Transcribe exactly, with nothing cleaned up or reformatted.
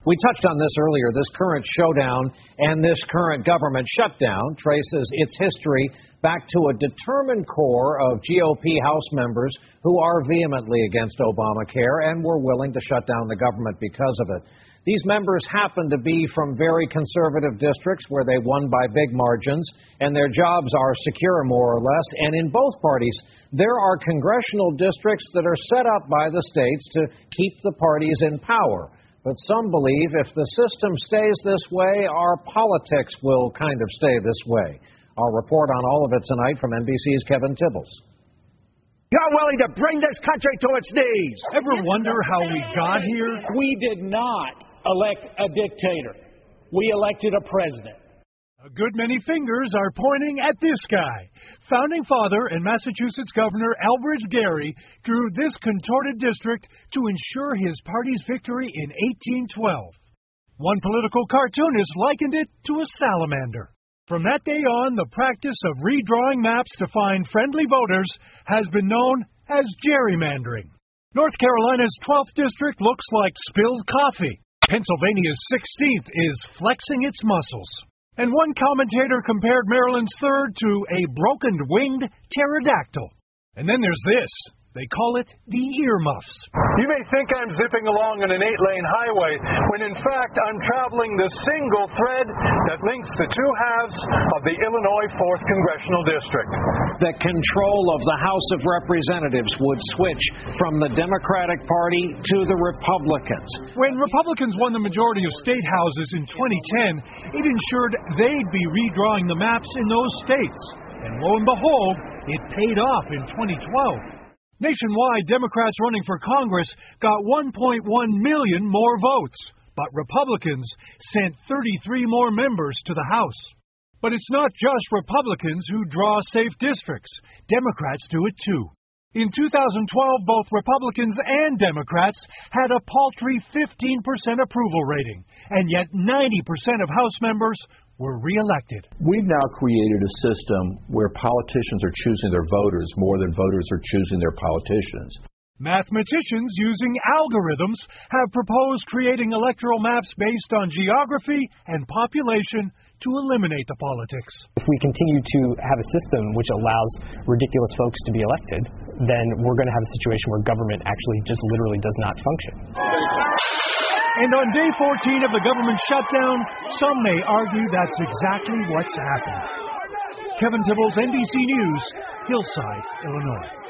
We touched on this earlier. This current showdown and this current government shutdown traces its history back to a determined core of G O P House members who are vehemently against Obamacare and were willing to shut down the government because of it. These members happen to be from very conservative districts where they won by big margins, and their jobs are secure more or less. And in both parties, there are congressional districts that are set up by the states to keep the parties in power. But some believe if the system stays this way, our politics will kind of stay this way. I'll report on all of it tonight from N B C's Kevin Tibbles. You're willing to bring this country to its knees. Ever wonder how we got here? We did not elect a dictator. We elected a president. A good many fingers are pointing at this guy. Founding father and Massachusetts Governor Elbridge Gerry drew this contorted district to ensure his party's victory in eighteen twelve. One political cartoonist likened it to a salamander. From that day on, the practice of redrawing maps to find friendly voters has been known as gerrymandering. North Carolina's twelfth district looks like spilled coffee. Pennsylvania's sixteenth is flexing its muscles. And one commentator compared Maryland's third to a broken-winged pterodactyl. And then there's this. They call it the earmuffs. You may think I'm zipping along on an eight-lane highway, when in fact I'm traveling the single thread that links the two halves of the Illinois fourth Congressional District. The control of the House of Representatives would switch from the Democratic Party to the Republicans. When Republicans won the majority of state houses in twenty ten, it ensured they'd be redrawing the maps in those states. And lo and behold, it paid off in twenty twelve. Nationwide, Democrats running for Congress got one point one million more votes, but Republicans sent thirty-three more members to the House. But it's not just Republicans who draw safe districts. Democrats do it too. In two thousand twelve, both Republicans and Democrats had a paltry fifteen percent approval rating, and yet ninety percent of House members were reelected. We've now created a system where politicians are choosing their voters more than voters are choosing their politicians. Mathematicians using algorithms have proposed creating electoral maps based on geography and population to eliminate the politics. If we continue to have a system which allows ridiculous folks to be elected, then we're going to have a situation where government actually just literally does not function. And on day fourteen of the government shutdown, some may argue that's exactly what's happened. Kevin Tibbles, N B C News, Hillside, Illinois.